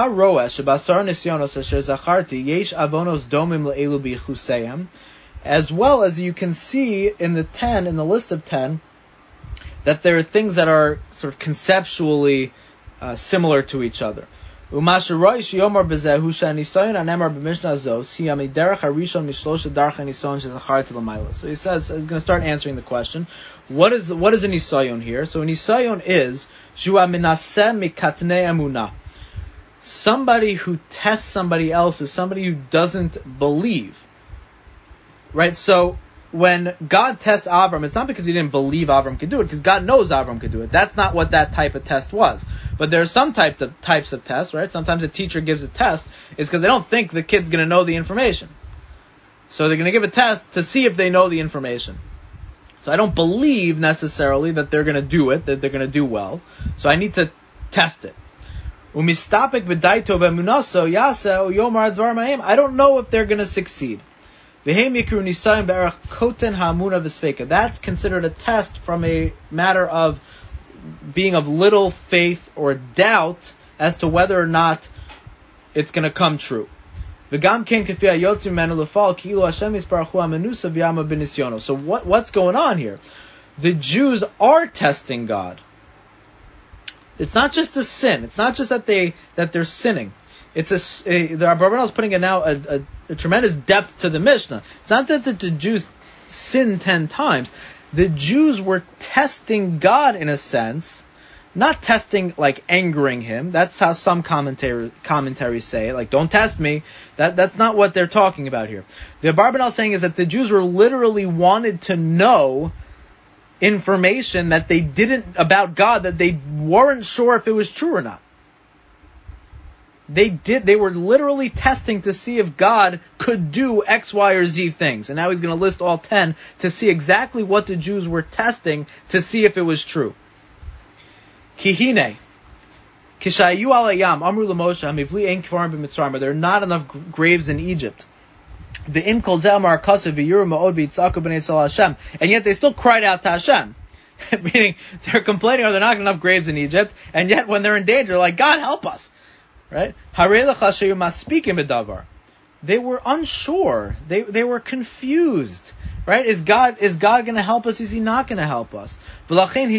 you can see in the ten, in the list of ten, that there are things that are sort of conceptually uh, similar to each other. So he says, he's going to start answering the question, what is what is an nisayon here? So an nisayon is somebody who tests somebody else is somebody who doesn't believe. Right? So when God tests Avram, it's not because he didn't believe Avram could do it, because God knows Avram could do it. That's not what that type of test was. But there are some type of, types of tests, right? Sometimes a teacher gives a test is because they don't think the kid's going to know the information. So they're going to give a test to see if they know the information. So I don't believe necessarily that they're going to do it, that they're going to do well. So I need to test it. I don't know if they're going to succeed. That's considered a test from a matter of being of little faith or doubt as to whether or not it's going to come true. So what, what's going on here? The Jews are testing God. It's not just a sin. It's not just that they that they're sinning. It's a, a the Abarbanel is putting it now a, a, a tremendous depth to the Mishnah. It's not that the, the Jews sinned ten times. The Jews were testing God in a sense, not testing like angering him. That's how some commentary, commentaries say it. Like, don't test me. That that's not what they're talking about here. The Abarbanel is saying is that the Jews were literally wanted to know information that they didn't about God, that they weren't sure if it was true or not. They did. They were literally testing to see if God could do X, Y, or Z things. And now he's going to list all ten to see exactly what the Jews were testing to see if it was true. Kihine. Kishayu alayam amru l'Moshe hamivli ein kvarim b'Mitzrayim. But there are not enough graves in Egypt. And yet they still cried out to Hashem. Meaning, they're complaining, oh, there are not enough graves in Egypt. And yet when they're in danger, they're like, God, help us. Right? They were unsure. They they were confused. Right? Is God is God going to help us? Is He not going to help us? Stand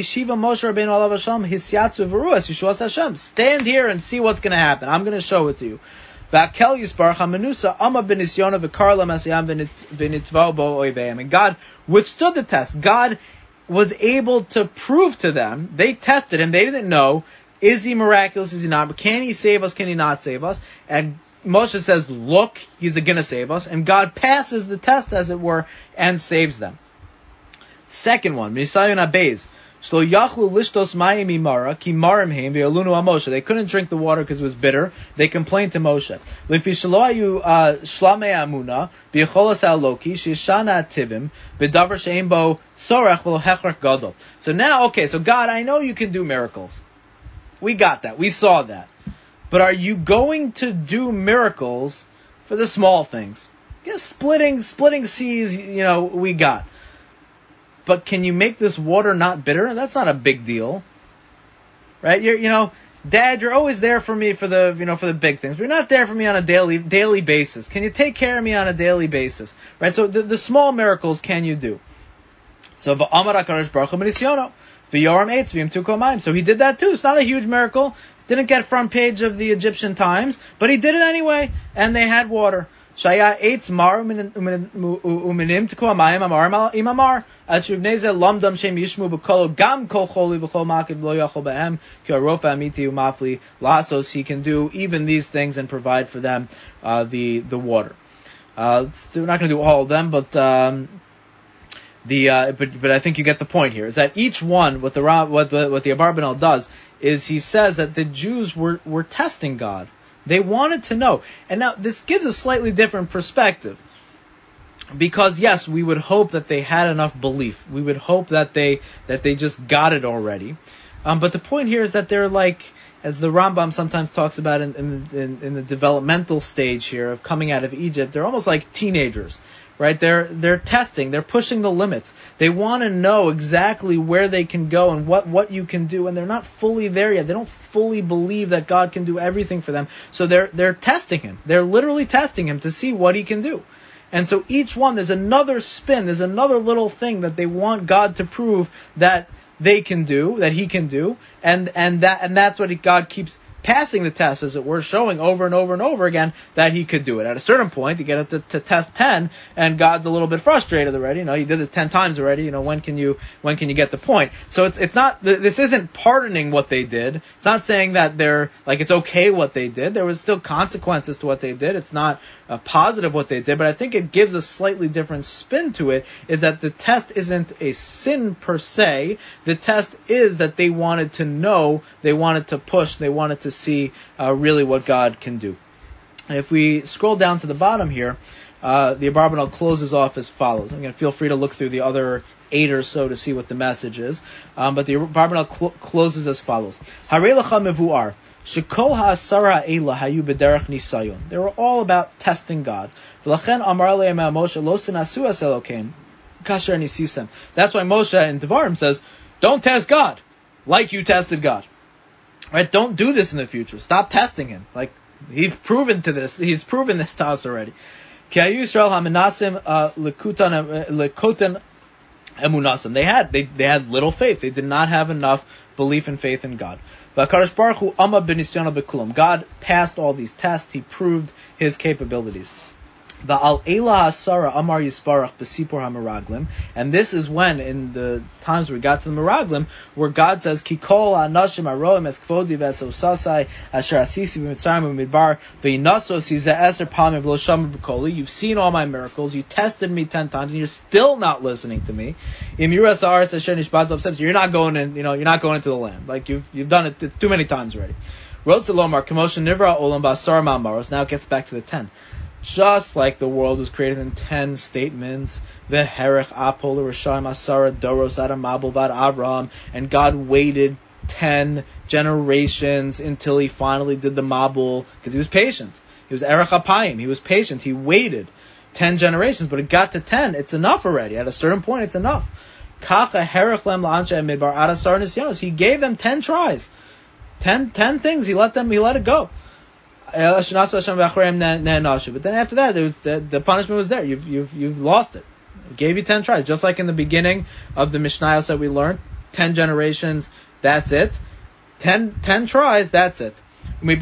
here and see what's going to happen. I'm going to show it to you. And God withstood the test. God was able to prove to them. They tested him. They didn't know. Is he miraculous? Is he not? Can he save us? Can he not save us? And Moshe says, look, he's going to save us. And God passes the test, as it were, and saves them. Second one, Misayon Abez. They couldn't drink the water because it was bitter. They complained to Moshe. So now, okay, so God, I know you can do miracles. We got that. We saw that. But are you going to do miracles for the small things? Yeah, splitting, splitting seas, you know, we got. But can you make this water not bitter? That's not a big deal, right? You're, you know, Dad, you're always there for me for the, you know, for the big things, but you're not there for me on a daily, daily basis. Can you take care of me on a daily basis, right? So the, the small miracles can you do? So v'amar HaKadosh Baruch Hu b'nisyono v'yoram eitz v'yimtu kol mayim. So he did that too. It's not a huge miracle. Didn't get front page of the Egyptian Times, but he did it anyway, and they had water. Shaya eitz mar uminim tku amayim amar imamar atrubneze lamdam shem yishmu b'kolo gam kol choli b'kol makid lo yachol behem ki arofa amiti umafli lasos. He can do even these things and provide for them uh, the the water. Uh, we're not going to do all of them, but um, the uh, but but I think you get the point here. Is that each one, what the what the what the Abarbanel does is he says that the Jews were were testing God. They wanted to know. And now this gives a slightly different perspective. Because yes, we would hope that they had enough belief. We would hope that they that they just got it already. Um, but the point here is that they're like, as the Rambam sometimes talks about in, in, in, in the developmental stage here of coming out of Egypt, they're almost like teenagers. Right? They're they're testing, they're pushing the limits. They want to know exactly where they can go and what, what you can do, and they're not fully there yet. They don't fully believe that God can do everything for them. So they're they're testing him. They're literally testing him to see what he can do. And so each one, there's another spin, there's another little thing that they want God to prove that they can do, that he can do, and and that and that's what he, God keeps passing the test, as it were, showing over and over and over again that he could do it. At a certain point, you get up to, to test ten, and God's a little bit frustrated already. You know, you did this ten times already. You know, when can you when can you get the point? So it's it's not this isn't pardoning what they did. It's not saying that they're like it's okay what they did. There was still consequences to what they did. It's not uh, positive what they did, but I think it gives a slightly different spin to it. Is that the test isn't a sin per se. The test is that they wanted to know, they wanted to push, they wanted to see uh, really what God can do. And if we scroll down to the bottom here, uh, the Abarbanel closes off as follows. I'm going to feel free to look through the other eight or so to see what the message is. Um, but the Abarbanel cl- closes as follows. Harei lecha mevuar shekol ha'asara eila hayu b'derech nisayon. They were all about testing God. V'lachen amar lehem Moshe lo sinasu es Elokeim kasher nisisem. That's why Moshe in Devarim says, don't test God like you tested God. Right? Don't do this in the future. Stop testing him. Like, he's proven to this. He's proven this to us already. Ki hayu Yisrael hamenasim lekotan emunasim. They had they they had little faith. They did not have enough belief and faith in God. V'akadosh Baruch Hu ama b'nisyono b'kulam. God passed all these tests. He proved his capabilities. Va'al Eila Asara Amar Yisparach B'Sipur HaMeraglim, and this is when, in the times we got to the Meraglim, where God says, Kikol Anashim Aroim Es Kvodi V'Esosasai Asher Asisi B'Mitzrayim B'Midbar V'Yinasos Yizeh Eser Pamim V'Lo Shama B'Koli. You've seen all my miracles. You tested me ten times, and you're still not listening to me. Im Yuras Haaretz Asher Nishbat Zav. You're not going in. You know, you're not going into the land. Like you've you've done it. It's too many times already. Rotz Elomar Kemoshe Nivra Olam B'Asar Ma'amaros. Now it gets back to the ten. Just like the world was created in ten statements, Veherech Apol Rishayim Asara Doros Adam Mabul Vad Avram, and God waited ten generations until he finally did the Mabul, because he was patient. He was Erech Apayim. He was patient. He waited ten generations, but it got to ten. It's enough already. At a certain point, it's enough. Kacha Herech Lem La'anshe Midbar Adasar Nisyonos. He gave them ten tries, ten ten things. He let them. He let it go. But then after that, there was the, the punishment was there. You've you've you've lost it. It gave you ten tries, just like in the beginning of the Mishnayos that we learned. Ten generations, that's it. Ten ten tries, that's it. And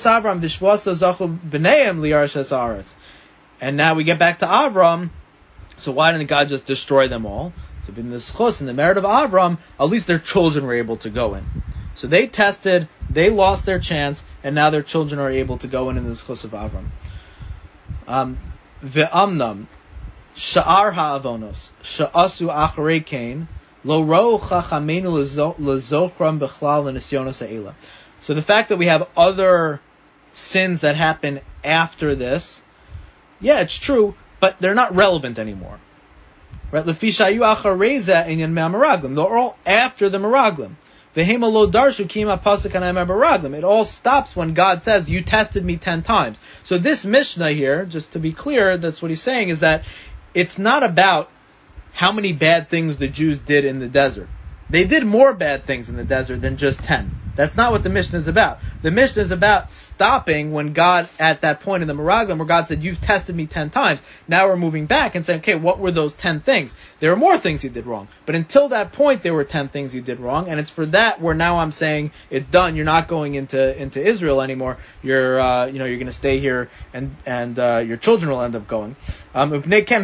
now we get back to Avram. So why didn't God just destroy them all? So in this chus, in the merit of Avram, at least their children were able to go in. So they tested They lost their chance, and now their children are able to go in in the Zchus of Avram. Um, Ve'amnam, sha'ar ha'avonos, sha'asu acharei kain, lo ro chachamenu lezochram bechlal v'nisyonos ha'ela. So the fact that we have other sins that happen after this, yeah, it's true, but they're not relevant anymore. Right? Lefishayu acharei inyan me'amaraglim. They're all after the Meraglim. V'hema lo darshu kima pasuk anayim me'amaraglim. It all stops when God says, "You tested me ten times." So this Mishnah here, just to be clear, that's what he's saying, is that it's not about how many bad things the Jews did in the desert. They did more bad things in the desert than just ten. That's not what the Mishnah is about. The Mishnah is about stopping when God, at that point in the Meraglim, where God said, "You've tested me ten times." Now we're moving back and saying, okay, what were those ten things? There are more things you did wrong. But until that point, there were ten things you did wrong. And it's for that where now I'm saying, it's done. You're not going into, into Israel anymore. You're, uh, you know, you're going to stay here, and, and, uh, your children will end up going. Um, and it's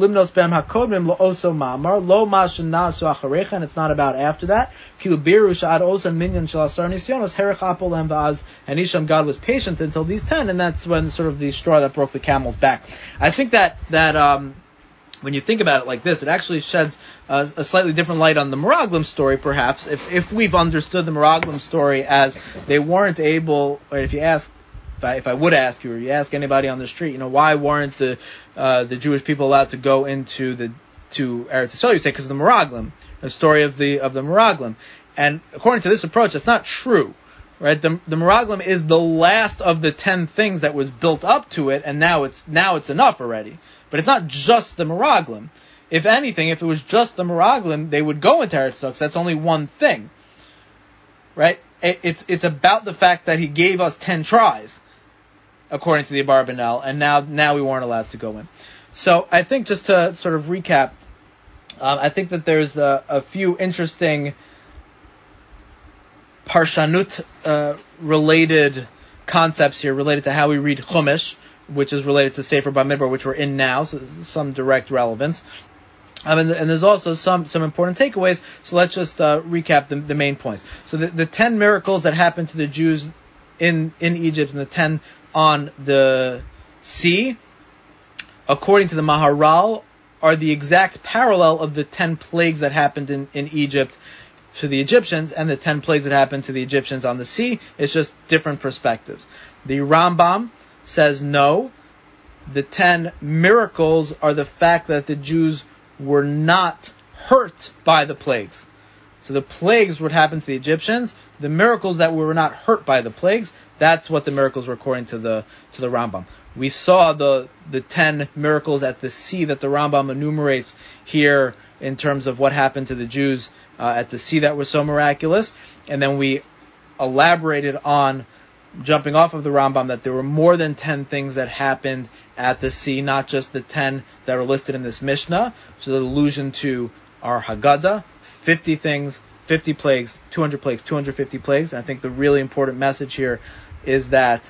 not about after that. And Isham, God was patient until these ten, and that's when sort of the straw that broke the camel's back. I think that, that, um, when you think about it like this, it actually sheds a, a slightly different light on the Meraglim story, perhaps, if, if we've understood the Meraglim story as they weren't able, or if you ask, if I, if I would ask you, or you ask anybody on the street, you know, why weren't the, uh, the Jewish people allowed to go into the, to Eretz Yisrael? You say, because of the Meraglim, the story of the, of the Meraglim. And according to this approach, that's not true. Right, the the Meraglim is the last of the ten things that was built up to it, and now it's now it's enough already. But it's not just the Meraglim. If anything, if it was just the Meraglim, they would go into Eretz Yisrael. That's only one thing, right? It, it's it's about the fact that he gave us ten tries, according to the Abarbanel, and now now we weren't allowed to go in. So I think, just to sort of recap, um, I think that there's a, a few interesting Parshanut uh, related concepts here, related to how we read Chumash, which is related to Sefer Bamidbar, which we're in now, so there's some direct relevance. Um, and, and there's also some, some important takeaways, so let's just uh, recap the, the main points. So the, the ten miracles that happened to the Jews in, in Egypt, and the ten on the sea, according to the Maharal, are the exact parallel of the ten plagues that happened in, in Egypt to the Egyptians, and the ten plagues that happened to the Egyptians on the sea. It's just different perspectives. The Rambam says no. The ten miracles are the fact that the Jews were not hurt by the plagues. So the plagues would happen to the Egyptians. The miracles that were not hurt by the plagues, that's what the miracles were according to the to the Rambam. We saw the the ten miracles at the sea that the Rambam enumerates here in terms of what happened to the Jews uh, at the sea that was so miraculous. And then we elaborated on, jumping off of the Rambam, that there were more than ten things that happened at the sea, not just the ten that are listed in this Mishnah. So the allusion to our Haggadah, fifty things, fifty plagues, two hundred plagues, two hundred fifty plagues. And I think the really important message here is that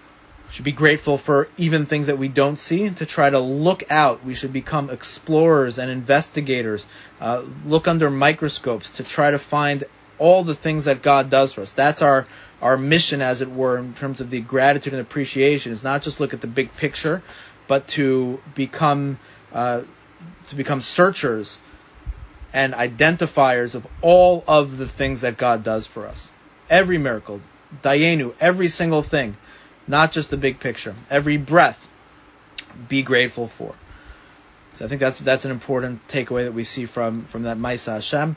we should be grateful for even things that we don't see, to try to look out. We should become explorers and investigators, uh, look under microscopes to try to find all the things that God does for us. That's our, our mission, as it were, in terms of the gratitude and appreciation. Is not just look at the big picture, but to become uh, to become searchers and identifiers of all of the things that God does for us. Every miracle, Dayenu, every single thing, not just the big picture. Every breath, be grateful for. So I think that's that's an important takeaway that we see from, from that Maisa Hashem.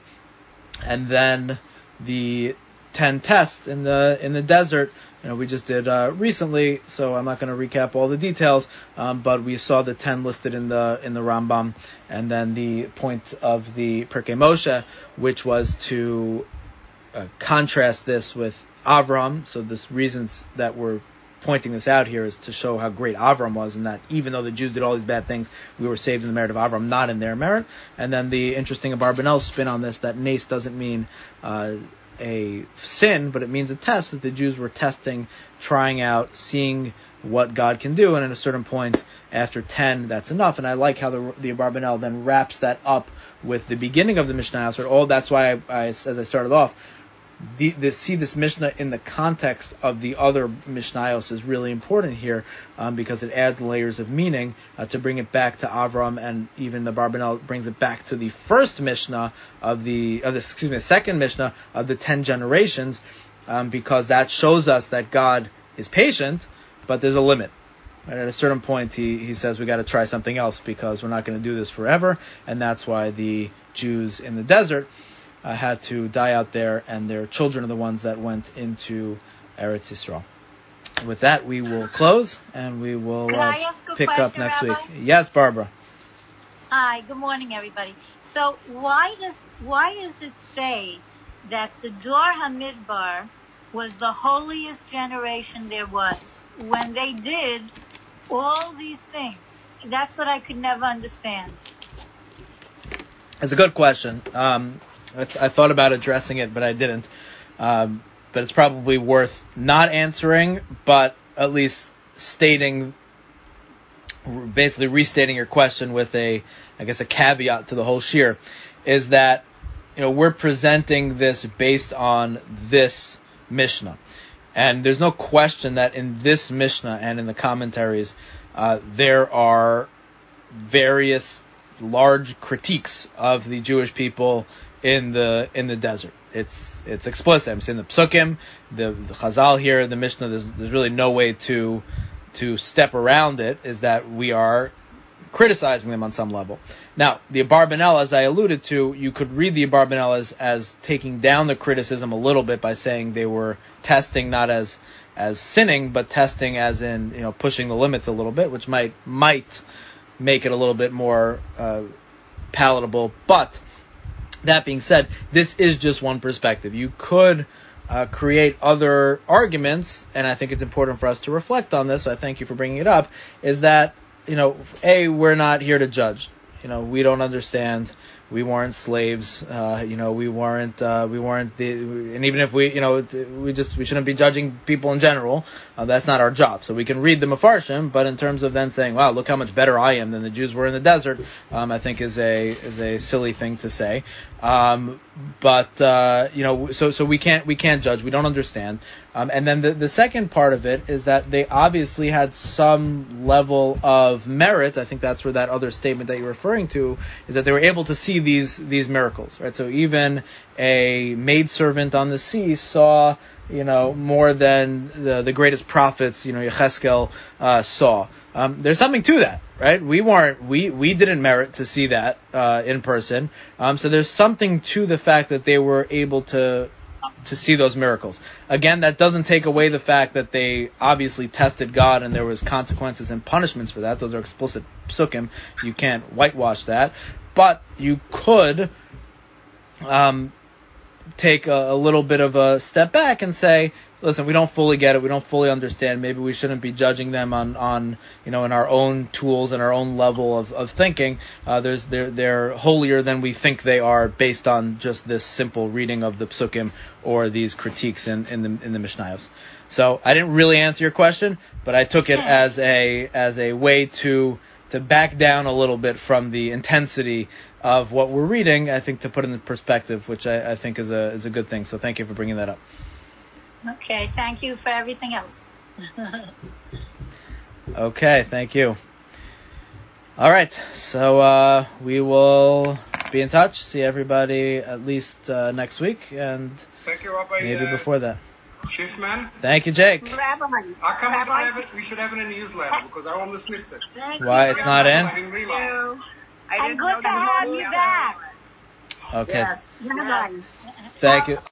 And then the ten tests in the in the desert, you know, we just did uh, recently, so I'm not going to recap all the details, um, but we saw the ten listed in the in the Rambam, and then the point of the Pirkei Moshe, which was to uh, contrast this with Avram. So the reasons that we're pointing this out here is to show how great Avram was, and that even though the Jews did all these bad things, we were saved in the merit of Avram, not in their merit. And then the interesting Abarbanel spin on this, that nace doesn't mean uh, a sin, but it means a test, that the Jews were testing, trying out, seeing what God can do, and at a certain point, after ten, that's enough. And I like how the, the Abarbanel then wraps that up with the beginning of the Mishnah. So all that's why, I, I, as I started off, the, the see this Mishnah in the context of the other Mishnayos is really important here, um, because it adds layers of meaning uh, to bring it back to Avram, and even the Barbanel brings it back to the first Mishnah of the of the excuse me the second Mishnah of the ten generations, um, because that shows us that God is patient, but there's a limit. Right? At a certain point, he, he says we got to try something else because we're not going to do this forever, and that's why the Jews in the desert Uh, had to die out there, and their children are the ones that went into Eretz Yisrael. With that, we will close, and we will uh, pick question, up next Rabbi? week. Yes, Barbara. Hi, good morning, everybody. So why does why does it say that the Dor Hamidbar was the holiest generation there was when they did all these things? That's what I could never understand. It's a good question. Um, I, th- I thought about addressing it, but I didn't. Um, but it's probably worth not answering, but at least stating, basically restating your question with a, I guess, a caveat to the whole shir, is that, you know, we're presenting this based on this Mishnah. And there's no question that in this Mishnah and in the commentaries, uh, there are various large critiques of the Jewish people in the in the desert. It's it's explicit. It's in the Psukim, the, the Chazal here, the Mishnah. There's there's really no way to to step around it. Is that we are criticizing them on some level. Now, the Abarbanel, as I alluded to, you could read the Abarbanel as as taking down the criticism a little bit by saying they were testing not as as sinning, but testing as in, you know, pushing the limits a little bit, which might might make it a little bit more uh, palatable. But that being said, this is just one perspective. You could uh, create other arguments, and I think it's important for us to reflect on this, so I thank you for bringing it up, is that, you know, A, we're not here to judge. You know, we don't understand. We weren't slaves. Uh, you know, we weren't. Uh, we weren't. The, and even if we, you know, we just we shouldn't be judging people in general. Uh, that's not our job. So we can read the Mefarshim, but in terms of then saying, "Wow, look how much better I am than the Jews were in the desert," um, I think is a is a silly thing to say. Um, but uh, you know, so so we can't we can't judge. We don't understand. Um, and then the the second part of it is that they obviously had some level of merit. I think that's where that other statement that you're referring to is that they were able to see these these miracles, right? So even a maidservant on the sea saw, you know, more than the, the greatest prophets, you know, Yecheskel uh, saw. Um, there's something to that, right? We weren't, we we didn't merit to see that uh, in person. Um, so there's something to the fact that they were able to to see those miracles. Again, that doesn't take away the fact that they obviously tested God and there was consequences and punishments for that. Those are explicit psukim. You can't whitewash that. But you could um, take a, a little bit of a step back and say, listen, we don't fully get it. We don't fully understand. Maybe we shouldn't be judging them on, on you know, in our own tools and our own level of, of thinking. Uh, there's they're they're holier than we think they are based on just this simple reading of the psukim or these critiques in, in the in the Mishnayos. So I didn't really answer your question, but I took it as a as a way to to back down a little bit from the intensity of what we're reading. I think to put it in perspective, which I, I think is a is a good thing. So thank you for bringing that up. Okay, thank you for everything else. Okay, thank you. All right, so uh, we will be in touch. See everybody at least uh, next week, and thank you, Rabbi, maybe uh, before that. Schiffman. Thank you, Jake. Rabbi, How come Rabbi? we don't have it? We should have it in the newsletter because I almost missed it. Thank Why you it's so not much. in? I didn't realize. I didn't and good know to have you back. Okay. Yes. Bye-bye. Thank you.